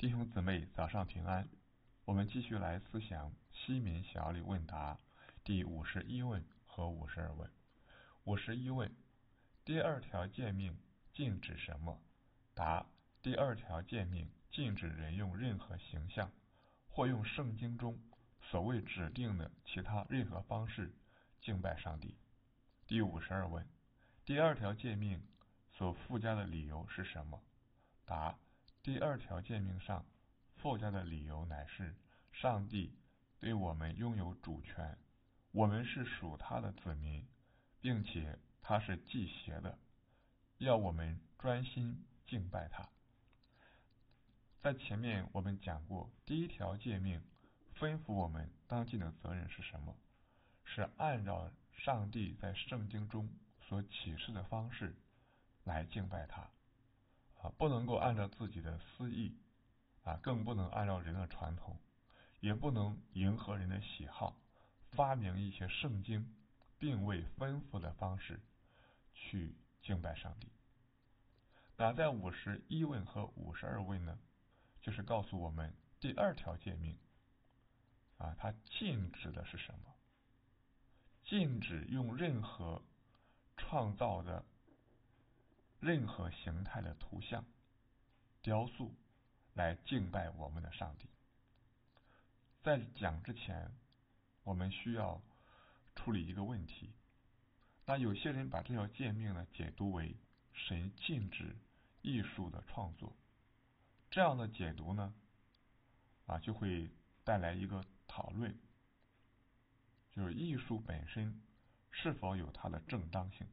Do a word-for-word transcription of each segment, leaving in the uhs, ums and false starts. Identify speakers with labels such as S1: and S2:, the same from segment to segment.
S1: 弟兄姊妹，早上平安。我们继续来思想西民小里问答第五十一问和五十二问。五十一问：第二条诫命禁止什么？答：第二条诫命禁止人用任何形象或用圣经中所谓指定的其他任何方式敬拜上帝。第五十二问：第二条诫命所附加的理由是什么？答：第二条诫命上附加的理由乃是上帝对我们拥有主权，我们是属他的子民，并且他是忌邪的，要我们专心敬拜他。在前面我们讲过，第一条诫命吩咐我们当尽的责任是什么？是按照上帝在圣经中所启示的方式来敬拜他，啊，不能够按照自己的私意，啊，更不能按照人的传统，也不能迎合人的喜好，发明一些圣经并未吩咐的方式去敬拜上帝。那在五十一问和五十二问呢，就是告诉我们第二条诫命，啊，它禁止的是什么？禁止用任何创造的任何形态的图像、雕塑来敬拜我们的上帝。在讲之前，我们需要处理一个问题。那有些人把这条诫命呢解读为神禁止艺术的创作，这样的解读呢，啊，就会带来一个讨论，就是艺术本身是否有它的正当性。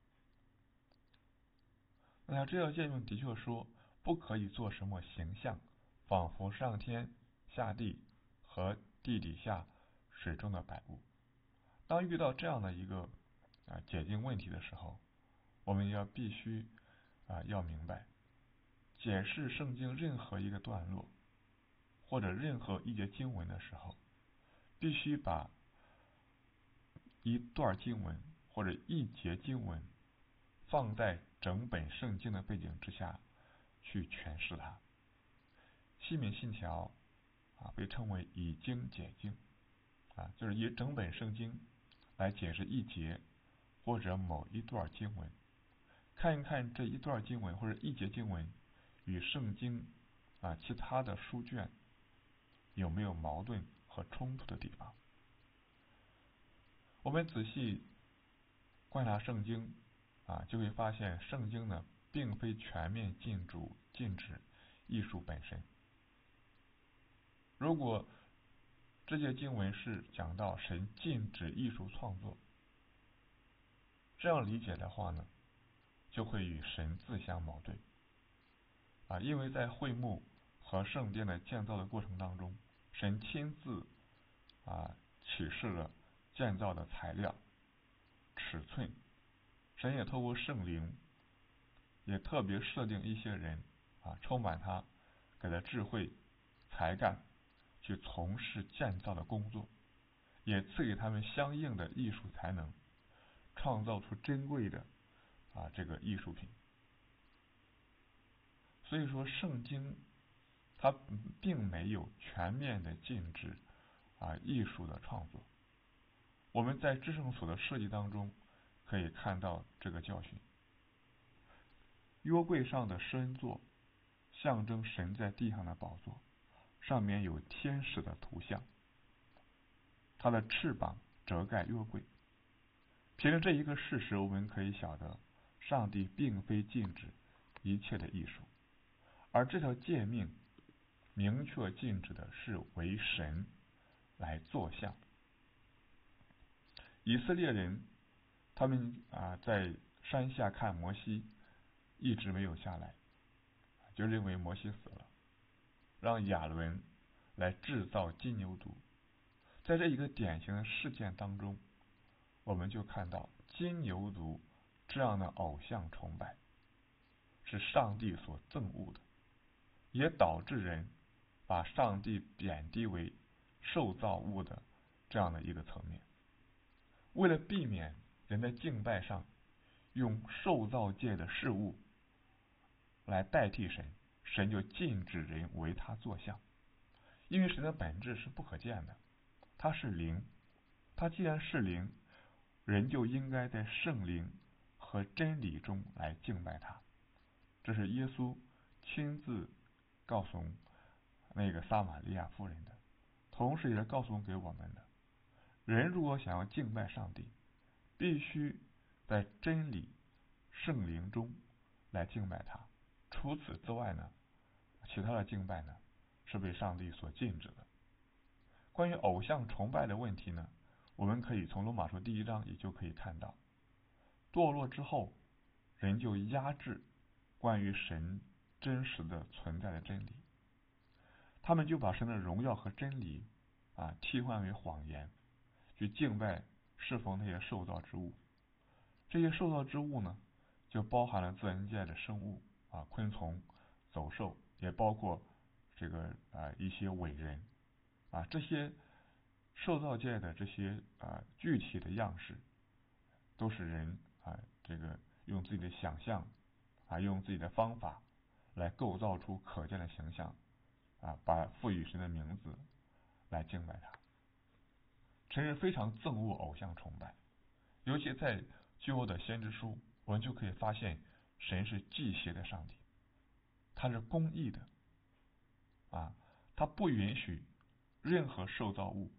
S1: 那这条诫命的确说不可以做什么形象，仿佛上天下地和地底下水中的百物。当遇到这样的一个啊解经问题的时候，我们要必须啊要明白，解释圣经任何一个段落或者任何一节经文的时候，必须把一段经文或者一节经文放在整本圣经的背景之下去诠释它。西敏信条啊被称为以经解经，啊，就是以整本圣经来解释一节或者某一段经文，看一看这一段经文或者一节经文与圣经啊其他的书卷有没有矛盾和冲突的地方。我们仔细观察圣经啊，就会发现圣经呢并非全面禁止禁止艺术本身。如果这些经文是讲到神禁止艺术创作，这样理解的话呢，就会与神自相矛盾啊，因为在会幕和圣殿的建造的过程当中，神亲自啊启示了建造的材料、尺寸，神也透过圣灵，也特别设定一些人啊，充满他，给他智慧、才干，去从事建造的工作，也赐给他们相应的艺术才能，创造出珍贵的啊这个艺术品。所以说，圣经它并没有全面的禁止啊艺术的创作。我们在至圣所的设计当中可以看到这个教训。约柜上的施恩座象征神在地上的宝座，上面有天使的图像，它的翅膀遮盖约柜。凭着这一个事实，我们可以晓得上帝并非禁止一切的艺术，而这条诫命明确禁止的是为神来作像。以色列人他们啊在山下看摩西一直没有下来，就认为摩西死了，让亚伦来制造金牛犊。在这一个典型的事件当中，我们就看到金牛犊这样的偶像崇拜是上帝所憎恶的，也导致人把上帝贬低为受造物的这样的一个层面。为了避免人的敬拜上用受造界的事物来代替神， 神就禁止人为他作像，因为神的本质是不可见的，他是灵，他既然是灵，人就应该在圣灵和真理中来敬拜他。这是耶稣亲自告诉那个撒玛利亚妇人的，同时也是告诉给我们的。人如果想要敬拜上帝，必须在真理圣灵中来敬拜他，除此之外呢，其他的敬拜呢是被上帝所禁止的。关于偶像崇拜的问题呢，我们可以从罗马书第一章也就可以看到，堕落之后，人就压制关于神真实的存在的真理，他们就把神的荣耀和真理啊替换为谎言，去敬拜侍奉那些受造之物。这些受造之物呢，就包含了自然界的生物啊，昆虫、走兽，也包括这个啊一些伟人啊，这些受造界的这些啊具体的样式，都是人啊这个用自己的想象啊，用自己的方法来构造出可见的形象啊，把赋予神的名字来敬拜他。神是非常憎恶偶像崇拜，尤其在旧约的先知书，我们就可以发现神是忌邪的上帝，他是公义的啊，他不允许任何受造物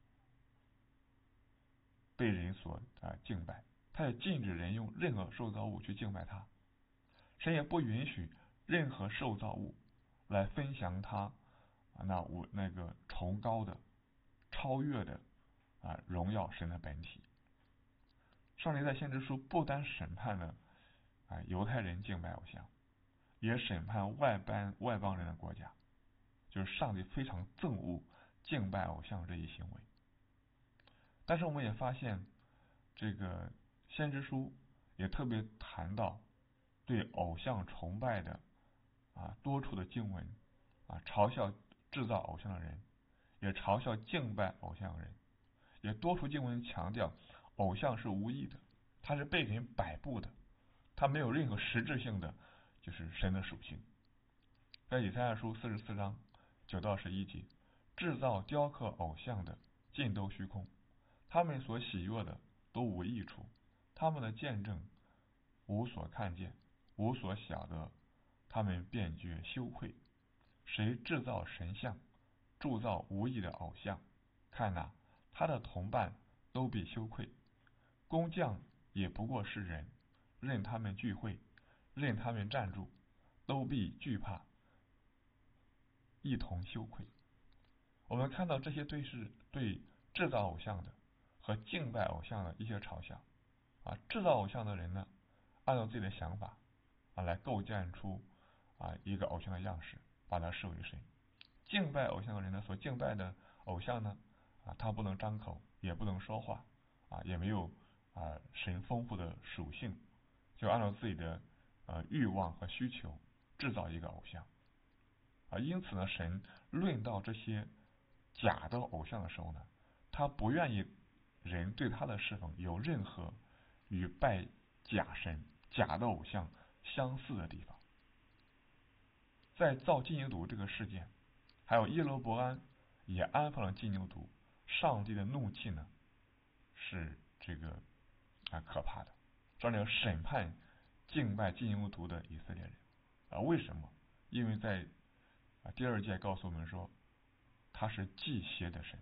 S1: 被人所啊敬拜，他也禁止人用任何受造物去敬拜他。神也不允许任何受造物来分享他啊那我那个崇高的、超越的啊荣耀神的本体。上帝在先知书不单审判了啊犹太人敬拜偶像，也审判外邦外邦人的国家，就是上帝非常憎恶敬拜偶像这一行为。但是我们也发现，这个先知书也特别谈到对偶像崇拜的啊多处的经文啊，嘲笑制造偶像的人，也嘲笑敬拜偶像的人，也多处经文强调偶像是无益的，它是被人摆布的，它没有任何实质性的就是神的属性。在以赛亚书四十四章九到十一节，制造雕刻偶像的尽都虚空，他们所喜悦的都无益处，他们的见证无所看见，无所晓得，他们便觉羞愧。谁制造神像，铸造无益的偶像，看哪，他的同伴都必羞愧。工匠也不过是人，任他们聚会，任他们站住，都必惧怕，一同羞愧。我们看到这些对是对制造偶像的和敬拜偶像的一些嘲笑啊，制造偶像的人呢，按照自己的想法啊来构建出啊一个偶像的样式，把它视为神。敬拜偶像的人呢，所敬拜的偶像呢啊，他不能张口，也不能说话啊，也没有啊神丰富的属性，就按照自己的呃欲望和需求制造一个偶像啊。因此呢，神论到这些假的偶像的时候呢，他不愿意人对他的侍奉有任何与拜假神、假的偶像相似的地方。在造金牛犊这个事件，还有耶罗伯安也安放了金牛犊，上帝的怒气呢是这个啊可怕的，上帝要审判敬拜金牛犊的以色列人啊。为什么？因为在啊第二诫告诉我们说，他是忌邪的神。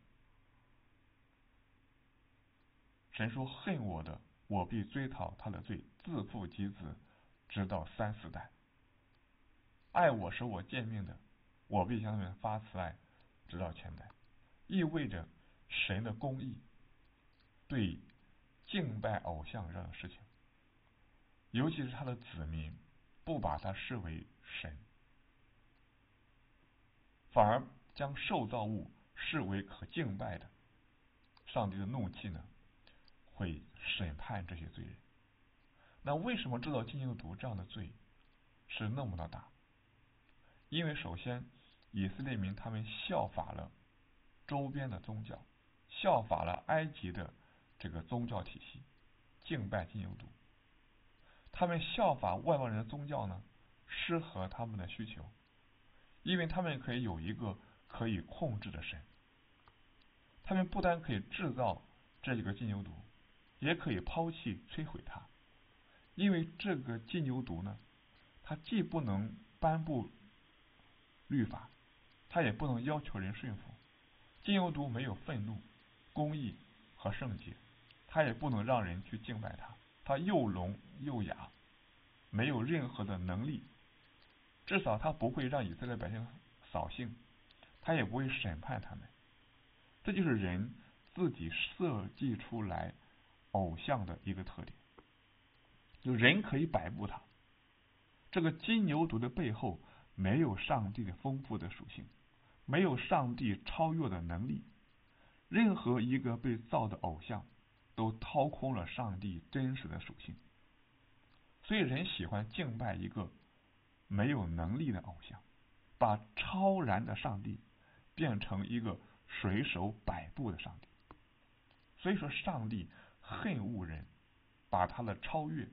S1: 神说，恨我的，我必追讨他的罪，自父及子，直到三四代。爱我使我见命的，我必向他们发慈爱，直到千代。意味着神的公义对敬拜偶像这样的事情，尤其是他的子民不把他视为神，反而将受造物视为可敬拜的，上帝的怒气呢会审判这些罪人。那为什么制造金牛犊这样的罪是那么的大？因为首先以色列民他们效法了周边的宗教，效法了埃及的这个宗教体系，敬拜金牛犊。他们效法外邦人的宗教呢，适合他们的需求， 因为他们可以有一个可以控制的神，他们不但可以制造这一个金牛犊，也可以抛弃摧毁它。因为这个金牛犊呢，它既不能颁布律法，它也不能要求人顺服。金牛犊没有愤怒、公义和圣洁，它也不能让人去敬拜它。它又聋又哑，没有任何的能力，至少它不会让以色列百姓扫兴，它也不会审判他们。这就是人自己设计出来偶像的一个特点，就人可以摆布它。这个金牛犊的背后没有上帝的丰富的属性，没有上帝超越的能力。任何一个被造的偶像都掏空了上帝真实的属性，所以人喜欢敬拜一个没有能力的偶像，把超然的上帝变成一个随手摆布的上帝。所以说上帝恨恶人把他的超越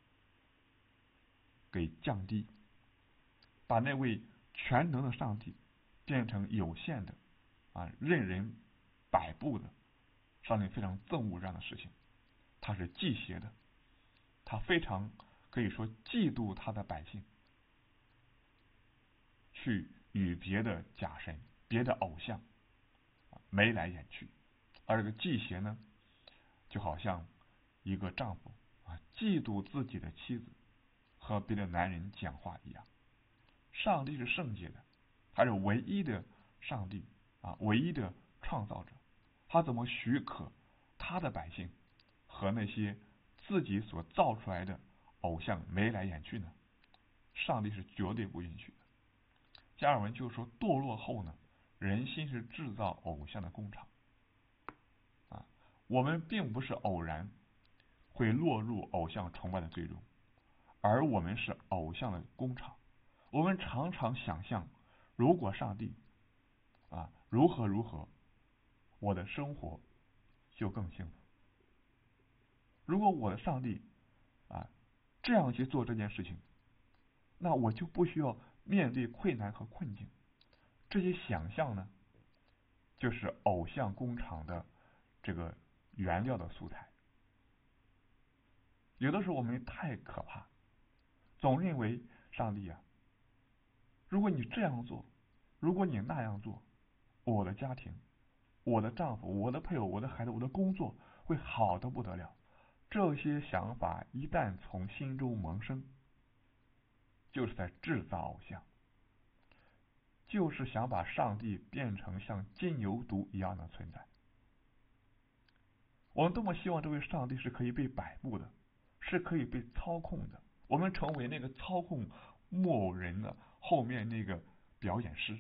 S1: 给降低，把那位全能的上帝变成有限的啊任人摆布的。上帝非常憎恶这样的事情，他是忌邪的，他非常可以说嫉妒他的百姓去与别的假神、别的偶像眉来眼去。而这个忌邪呢，就好像一个丈夫啊嫉妒自己的妻子和别的男人讲话一样。上帝是圣洁的，他是唯一的上帝啊，唯一的创造者，他怎么许可他的百姓和那些自己所造出来的偶像眉来眼去呢？上帝是绝对不允许的。加尔文就说，堕落后呢，人心是制造偶像的工厂啊。我们并不是偶然会落入偶像崇拜的最终，而我们是偶像的工厂。我们常常想象，如果上帝啊如何如何，我的生活就更幸福。如果我的上帝啊这样去做这件事情，那我就不需要面对困难和困境。这些想象呢，就是偶像工厂的这个原料的素材。有的时候我们太可怕，总认为上帝啊，如果你这样做，如果你那样做，我的家庭、我的丈夫、我的配偶、我的孩子、我的工作会好得不得了。这些想法一旦从心中萌生，就是在制造偶像，就是想把上帝变成像金牛犊一样的存在。我们多么希望这位上帝是可以被摆布的，是可以被操控的，我们成为那个操控木偶人的后面那个表演师。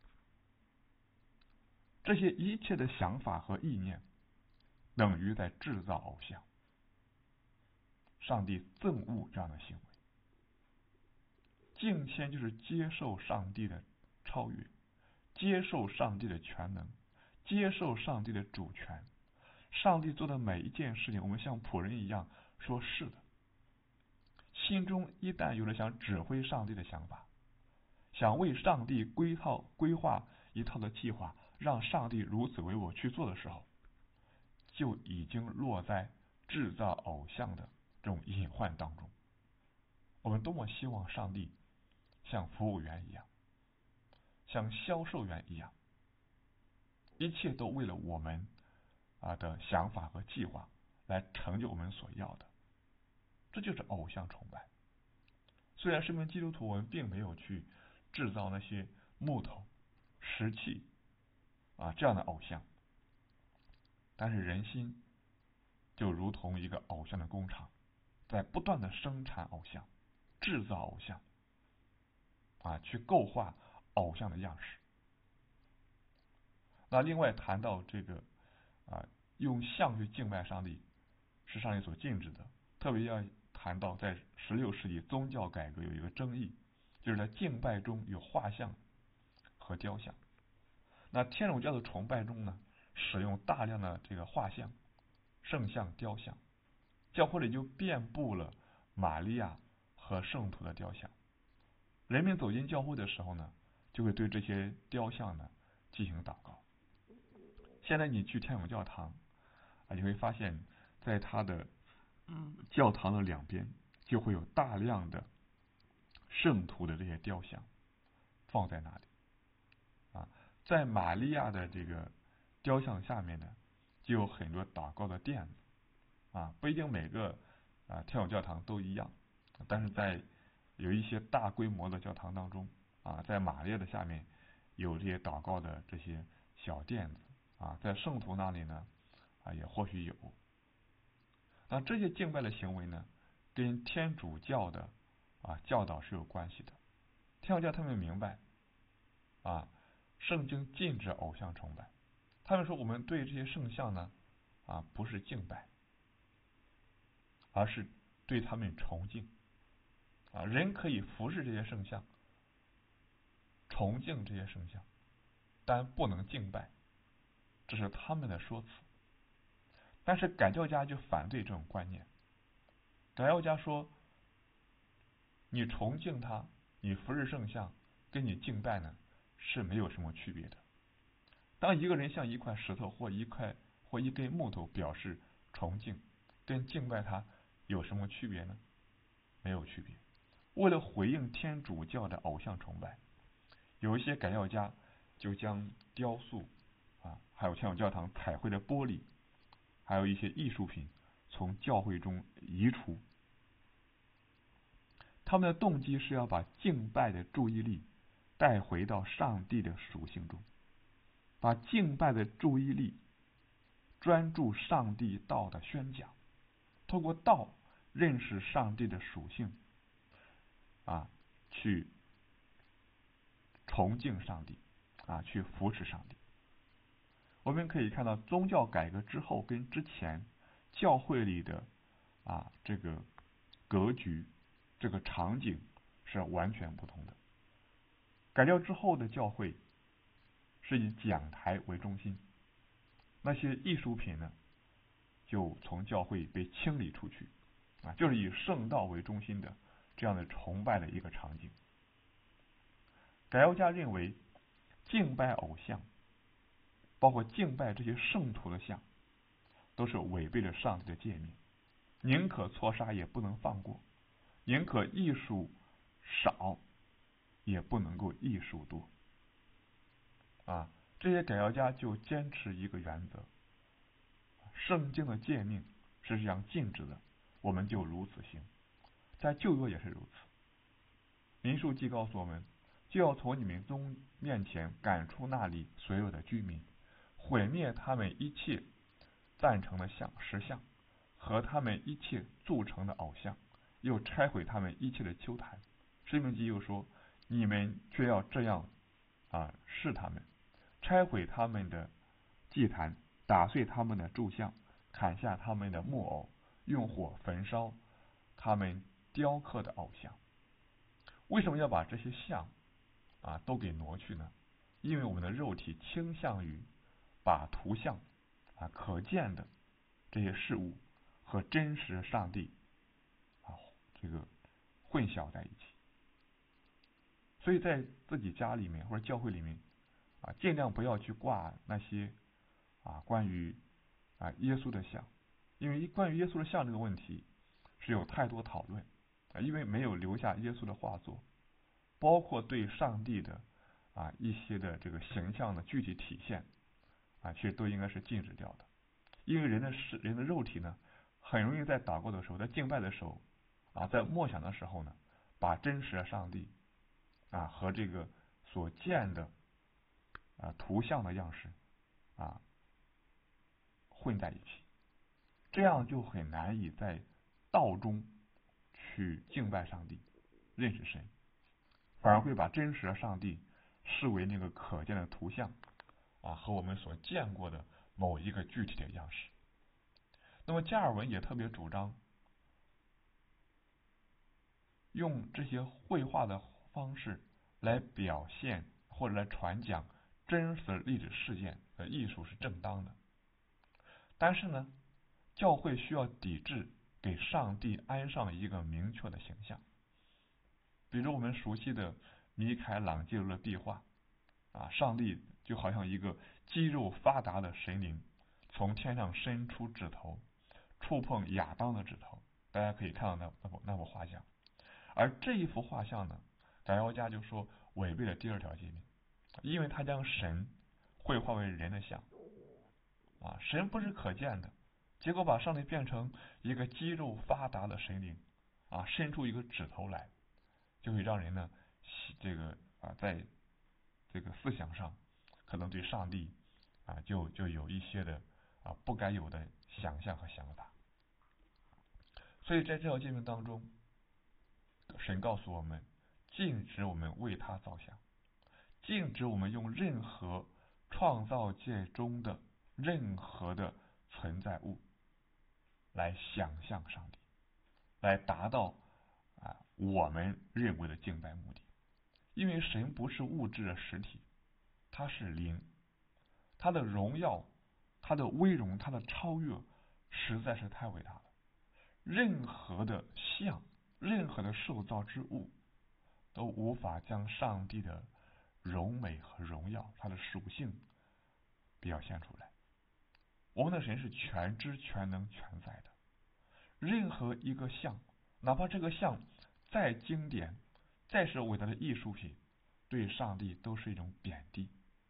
S1: 这些一切的想法和意念等于在制造偶像。上帝憎恶这样的行为。敬谦就是接受上帝的超越，接受上帝的全能，接受上帝的主权。上帝做的每一件事情，我们像仆人一样说是的。心中一旦有了想指挥上帝的想法，想为上帝规套规划一套的计划，让上帝如此为我去做的时候，就已经落在制造偶像的这种隐患当中。我们多么希望上帝像服务员一样，像销售员一样，一切都为了我们啊的想法和计划来成就我们所要的。这就是偶像崇拜。虽然身为基督徒，我们并没有去制造那些木头、石器啊这样的偶像，但是人心就如同一个偶像的工厂，在不断的生产偶像，制造偶像啊，去构画偶像的样式。那另外谈到这个啊，用像去敬拜上帝是上帝所禁止的，特别要谈到在十六世纪宗教改革有一个争议，就是在敬拜中有画像和雕像。那天主教的崇拜中呢，使用大量的这个画像、圣像、雕像，教会里就遍布了玛利亚和圣徒的雕像。人们走进教会的时候呢， 就会对这些雕像呢进行祷告。现在你去天主教堂啊，你会发现在它的教堂的两边就会有大量的圣徒的这些雕像放在那里啊，在玛利亚的这个雕像下面呢，就有很多祷告的垫子啊，不一定每个啊天主教堂都一样，但是在有一些大规模的教堂当中啊，在玛利亚的下面有这些祷告的这些小垫子啊，在圣徒那里呢啊也或许有。那这些敬拜的行为呢，跟天主教的啊教导是有关系的。天主教他们明白啊，圣经禁止偶像崇拜，他们说我们对这些圣像呢啊不是敬拜，而是对他们崇敬啊。人可以服侍这些圣像，崇敬这些圣像，但不能敬拜，这是他们的说辞。但是改教家就反对这种观念。改教家说，你崇敬他，你服侍圣像，跟你敬拜呢是没有什么区别的。当一个人向一块石头或一块或一根木头表示崇敬，跟敬拜他有什么区别呢？没有区别。为了回应天主教的偶像崇拜，有一些改教家就将雕塑啊，还有天主教堂彩绘的玻璃，还有一些艺术品从教会中移除。他们的动机是要把敬拜的注意力带回到上帝的属性中，把敬拜的注意力专注上帝道的宣讲，透过道认识上帝的属性啊，去崇敬上帝啊，去扶持上帝。我们可以看到，宗教改革之后跟之前教会里的啊这个格局、这个场景是完全不同的。改教之后的教会是以讲台为中心，那些艺术品呢，就从教会被清理出去啊，就是以圣道为中心的这样的崇拜的一个场景。改教家认为，敬拜偶像，包括敬拜这些圣徒的像，都是违背了上帝的诫命，宁可错杀也不能放过，宁可艺术少也不能够艺术多啊。这些改教家就坚持一个原则，圣经的诫命是这样禁止的，我们就如此行。在旧约也是如此。民数记告诉我们，就要从你们中面前赶出那里所有的居民，毁灭他们一切赞成的像石像和他们一切铸成的偶像，又拆毁他们一切的丘坛。申命记又说，你们却要这样啊试他们，拆毁他们的祭坛，打碎他们的柱像，砍下他们的木偶，用火焚烧他们雕刻的偶像。为什么要把这些像啊都给挪去呢？因为我们的肉体倾向于把图像啊可见的这些事物和真实上帝啊这个混淆在一起，所以在自己家里面或者教会里面啊，尽量不要去挂那些啊关于啊耶稣的像，因为关于耶稣的像这个问题是有太多讨论啊，因为没有留下耶稣的画作，包括对上帝的啊一些的这个形象的具体体现啊，其实都应该是禁止掉的。因为人的是人的肉体呢，很容易在祷告的时候，在敬拜的时候啊，在默想的时候呢，把真实的上帝啊和这个所见的啊图像的样式啊混在一起，这样就很难以在道中去敬拜上帝、认识神，反而会把真实的上帝视为那个可见的图像啊和我们所见过的某一个具体的样式。那么加尔文也特别主张用这些绘画的方式来表现或者来传讲真实的历史事件的艺术是正当的，但是呢，教会需要抵制给上帝安上一个明确的形象。比如我们熟悉的米开朗基罗的壁画啊，上帝就好像一个肌肉发达的神灵，从天上伸出指头，触碰亚当的指头。大家可以看到那那幅那幅画像。而这一幅画像呢，改革家就说违背了第二条诫命，因为他将神绘画为人的像啊，神不是可见的，结果把上帝变成一个肌肉发达的神灵啊，伸出一个指头来，就会让人呢这个啊在这个思想上可能对上帝啊就就有一些的啊不该有的想象和想法。所以在这条诫命当中，神告诉我们，禁止我们为他造像，禁止我们用任何创造界中的任何的存在物来想象上帝，来达到啊我们认为的敬拜目的。因为神不是物质的实体，他是灵，他的荣耀，他的威荣，他的超越实在是太伟大了。任何的像，任何的受造之物都无法将上帝的荣美和荣耀，他的属性表现出来。我们的神是全知全能全在的，任何一个像，哪怕这个像再经典，再是伟大的艺术品，对上帝都是一种贬低。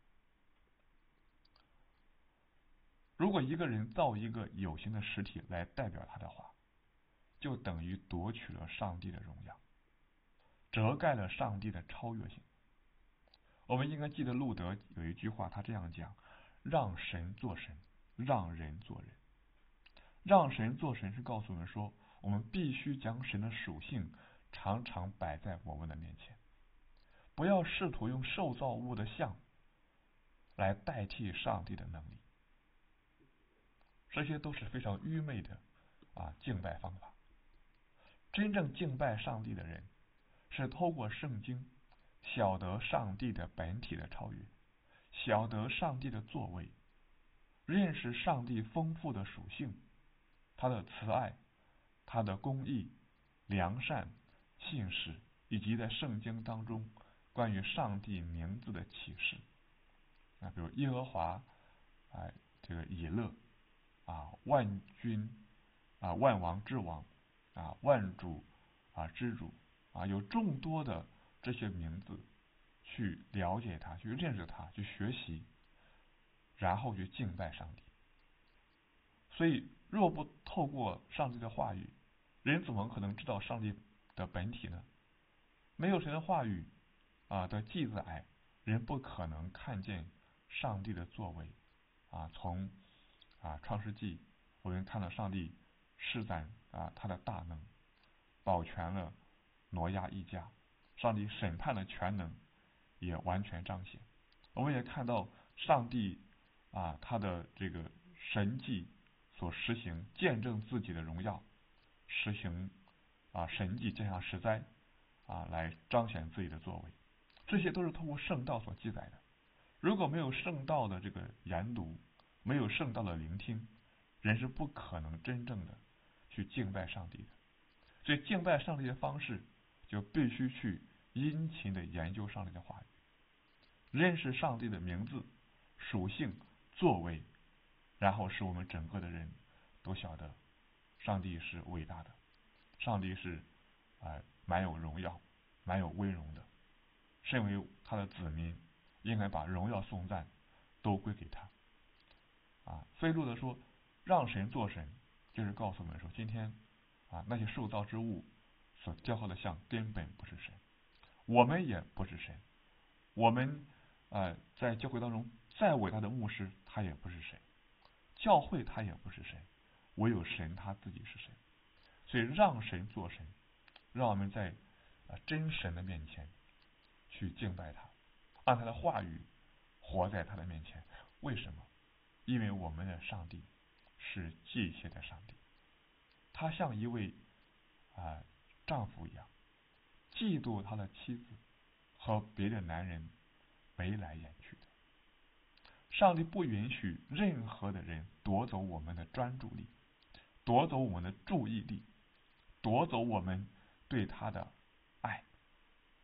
S1: 如果一个人造一个有形的实体来代表他的话，就等于夺取了上帝的荣耀，遮盖了上帝的超越性。我们应该记得路德有一句话，他这样讲：让神做神，让人做人。让神做神是告诉我们说，我们必须将神的属性常常摆在我们的面前，不要试图用受造物的像来代替上帝的能力，这些都是非常愚昧的啊敬拜方法。真正敬拜上帝的人，是透过圣经晓得上帝的本体的超越，晓得上帝的作为，认识上帝丰富的属性，他的慈爱，他的公义、良善、信实，以及在圣经当中关于上帝名字的启示啊，比如耶和华啊，这个以勒啊，万军啊，万王之王啊，万主啊之主啊，有众多的这些名字，去了解他，去认识他，去学习，然后去敬拜上帝。所以若不透过上帝的话语，人怎么可能知道上帝的本体呢？没有神的话语啊的记载，人不可能看见上帝的作为啊。从啊创世纪，我们看到上帝施展啊他的大能，保全了挪亚一家，上帝审判的全能也完全彰显。我们也看到上帝啊他的这个神迹所实行，见证自己的荣耀，实行啊神迹降下十灾啊来彰显自己的作为，这些都是通过圣道所记载的。如果没有圣道的这个研读，没有圣道的聆听，人是不可能真正的去敬拜上帝的。所以敬拜上帝的方式，就必须去殷勤的研究上帝的话语，认识上帝的名字、属性、作为，然后使我们整个的人都晓得上帝是伟大的，上帝是啊、呃、蛮有荣耀、蛮有威荣的。身为他的子民，应该把荣耀颂赞都归给他啊。所以路德说，让神做神，就是告诉我们说，今天啊那些受造之物所雕刻的像根本不是神，我们也不是神，我们呃在教会当中再伟大的牧师他也不是神，教会他也不是神，唯有神他自己是神。所以让神做神，让我们在啊真神的面前去敬拜他，按他的话语活在他的面前。为什么？因为我们的上帝是祭邪的上帝，他像一位啊、呃、丈夫一样，嫉妒他的妻子和别的男人眉来眼去的。上帝不允许任何的人夺走我们的专注力，夺走我们的注意力，夺走我们对他的爱。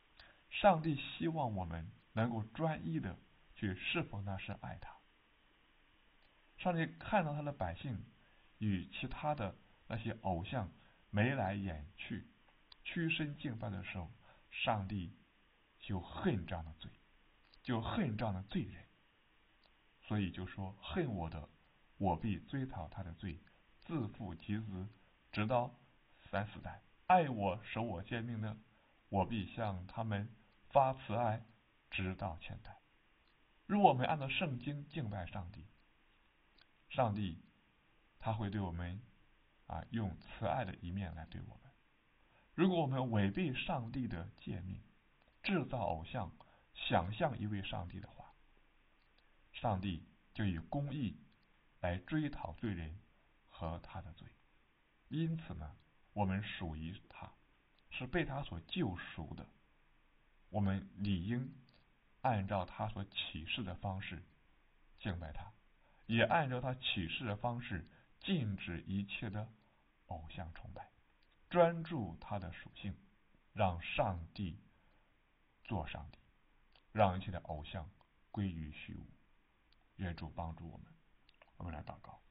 S1: 上帝希望我们能够专一的去侍奉他，是爱他。上帝看到他的百姓与其他的那些偶像眉来眼去，屈身敬拜的时候，上帝就恨这样的罪，就恨这样的罪人。所以就说，恨我的，我必追讨他的罪，自父及子，直到三四代；爱我守我诫命的，我必向他们发慈爱，直到千代。如果我们按照圣经敬拜上帝，上帝他会对我们啊用慈爱的一面来对我们。如果我们违背上帝的诫命，制造偶像，想象一位上帝的话，上帝就以公义来追讨罪人和他的罪。因此呢，我们属于他，是被他所救赎的，我们理应按照他所启示的方式敬拜他，也按照他启示的方式禁止一切的偶像崇拜，专注他的属性，让上帝做上帝，让一切的偶像归于虚无。愿主帮助我们。我们来祷告。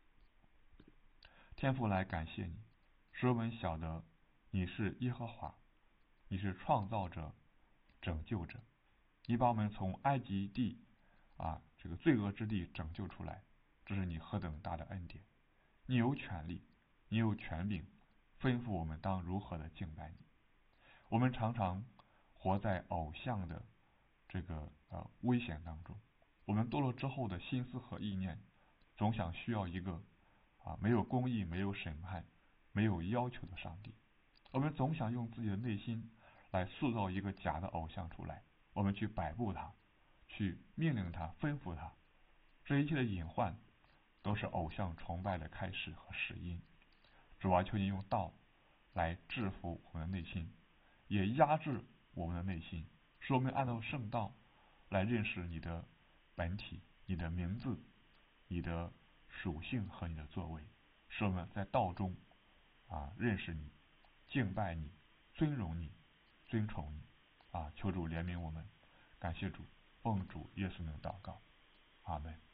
S1: 天父，来感谢你，使我们晓得你是耶和华，你是创造者、拯救者，你把我们从埃及地啊这个罪恶之地拯救出来，这是你何等大的恩典。你有权利，你有权柄，吩咐我们当如何的敬拜你。我们常常活在偶像的这个呃危险当中，我们堕落之后的心思和意念，总想需要一个啊没有公义、没有审判、没有要求的上帝。我们总想用自己的内心来塑造一个假的偶像出来，我们去摆布它，去命令它、吩咐它。这一切的隐患都是偶像崇拜的开始和始因。主啊，求你用道来制服我们的内心，也压制我们的内心，使我们按照圣道来认识你的本体、你的名字、你的属性和你的作为，使我们在道中啊认识你、敬拜你、尊荣你、尊崇你。啊，求主怜悯我们，感谢主，奉主耶稣名祷告，阿门。